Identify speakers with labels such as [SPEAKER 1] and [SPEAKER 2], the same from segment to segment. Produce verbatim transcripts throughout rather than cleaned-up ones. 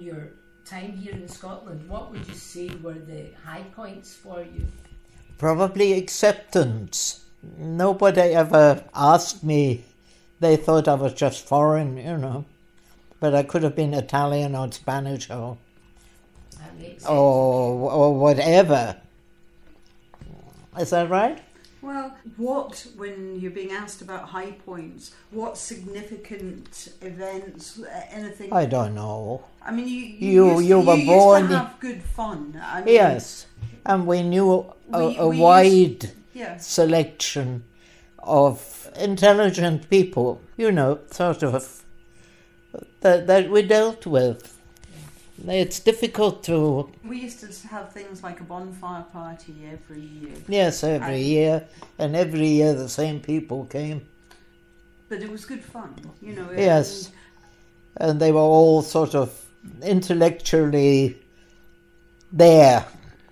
[SPEAKER 1] your time here in Scotland, what would you say were the high points for you?
[SPEAKER 2] Probably acceptance. Nobody ever asked me. They thought I was just foreign, you know. But I could have been Italian or Spanish or or, or whatever. Is that right?
[SPEAKER 3] Well, what, when you're being asked about high points, what significant events, anything?
[SPEAKER 2] I don't know.
[SPEAKER 3] I mean, you you,
[SPEAKER 2] You-
[SPEAKER 3] used,
[SPEAKER 2] you
[SPEAKER 3] to,
[SPEAKER 2] were
[SPEAKER 3] you
[SPEAKER 2] born-
[SPEAKER 3] used to have good fun. I mean,
[SPEAKER 2] Yes, and we knew a,
[SPEAKER 3] We-
[SPEAKER 2] a
[SPEAKER 3] we
[SPEAKER 2] wide
[SPEAKER 3] Yes.
[SPEAKER 2] selection of intelligent people, you know, sort of, that, that we dealt with. It's difficult to,
[SPEAKER 3] We used to have things like a bonfire party every year,
[SPEAKER 2] yes, every
[SPEAKER 3] I-
[SPEAKER 2] year, and every year the same people came.
[SPEAKER 3] but it was good fun, you know.
[SPEAKER 2] Yes. And they were all sort of intellectually there.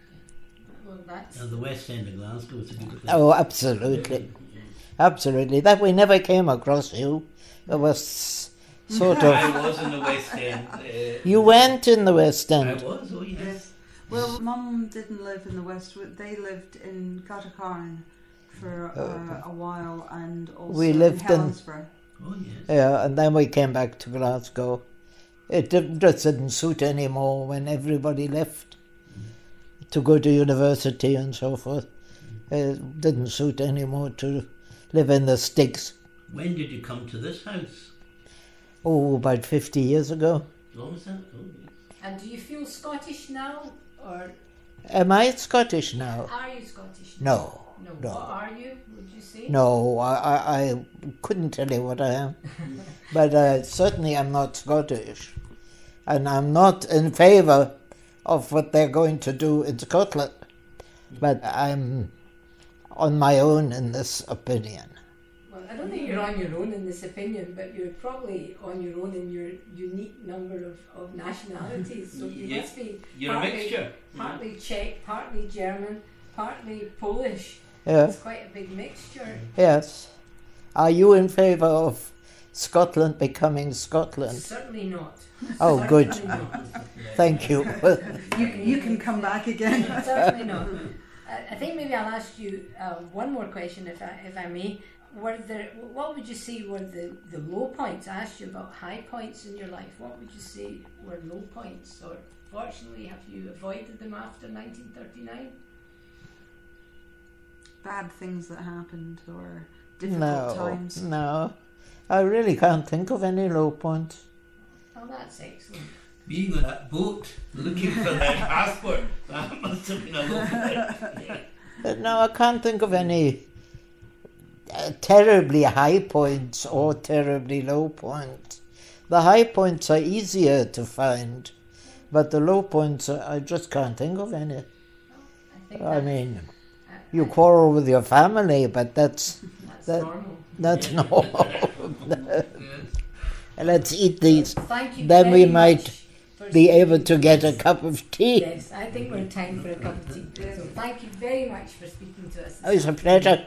[SPEAKER 1] Well, that's...
[SPEAKER 4] And the West End of Glasgow is a good place.
[SPEAKER 2] Oh, absolutely. Absolutely. That we never came across you. It was sort of...
[SPEAKER 4] I was in the West End. Uh,
[SPEAKER 2] You went in the West
[SPEAKER 4] I
[SPEAKER 2] End.
[SPEAKER 4] was, oh yes.
[SPEAKER 3] Yes. Well, Mum didn't live in the West. They lived in Gatacairn for uh, a while, and also
[SPEAKER 2] We lived in-
[SPEAKER 3] in Helensburgh.
[SPEAKER 4] Oh yes.
[SPEAKER 2] Yeah, and then we came back to Glasgow. It didn't, just didn't suit anymore when everybody left to go to university and so forth. It didn't suit anymore to live in the sticks.
[SPEAKER 4] When did you come to this house?
[SPEAKER 2] Oh, about fifty years ago.
[SPEAKER 4] Oh, was that? Oh, yes.
[SPEAKER 1] And do you feel Scottish now, or
[SPEAKER 2] Am I Scottish now?
[SPEAKER 1] are you Scottish now?
[SPEAKER 2] No.
[SPEAKER 1] No.
[SPEAKER 2] No.
[SPEAKER 1] What are you, would you say?
[SPEAKER 2] No, I, I, I couldn't tell you what I am. But uh, certainly I'm not Scottish. And I'm not in favour of what they're going to do in Scotland. But I'm on my own in this opinion.
[SPEAKER 1] Well, I don't think you're on your own in this opinion, but you're probably on your own in your unique number of, of nationalities. So you
[SPEAKER 4] Yeah,
[SPEAKER 1] must be
[SPEAKER 4] You're a
[SPEAKER 1] partly,
[SPEAKER 4] mixture.
[SPEAKER 1] partly Czech, partly German, partly Polish.
[SPEAKER 2] Yes,
[SPEAKER 1] It's quite a big mixture.
[SPEAKER 2] yes. Are you in favour of Scotland becoming Scotland?
[SPEAKER 1] Certainly not.
[SPEAKER 2] Oh, good.
[SPEAKER 1] Certainly not.
[SPEAKER 2] Thank you.
[SPEAKER 3] You, you can come back again.
[SPEAKER 1] Certainly not. I I think maybe I'll ask you uh, one more question, if I, if I may. Were there, what would you say were the, the low points? I asked you about high points in your life. What would you say were low points? Or fortunately, have you avoided them after nineteen thirty-nine?
[SPEAKER 3] Bad things that happened or difficult
[SPEAKER 2] No,
[SPEAKER 3] times.
[SPEAKER 2] no. I really can't think of any low points.
[SPEAKER 1] Oh, that's excellent.
[SPEAKER 4] Being on that boat, looking for that passport, that must have been a low point.
[SPEAKER 2] Uh, No, I can't think of any uh, terribly high points or terribly low points. The high points are easier to find, but the low points, uh, I just can't think of any.
[SPEAKER 1] I think
[SPEAKER 2] I
[SPEAKER 1] that's,
[SPEAKER 2] mean,
[SPEAKER 1] uh,
[SPEAKER 2] you quarrel with your family, but that's
[SPEAKER 1] that's
[SPEAKER 2] that-
[SPEAKER 1] normal.
[SPEAKER 2] that's normal.
[SPEAKER 4] Yes.
[SPEAKER 2] Let's eat these.
[SPEAKER 1] Thank you
[SPEAKER 2] Then
[SPEAKER 1] very
[SPEAKER 2] we might
[SPEAKER 1] much for
[SPEAKER 2] Be able
[SPEAKER 1] speaking
[SPEAKER 2] to get a
[SPEAKER 1] us.
[SPEAKER 2] cup of tea.
[SPEAKER 1] Yes, I think we're time for a cup of tea. So thank you very much for speaking to us.
[SPEAKER 2] Oh, it's a pleasure.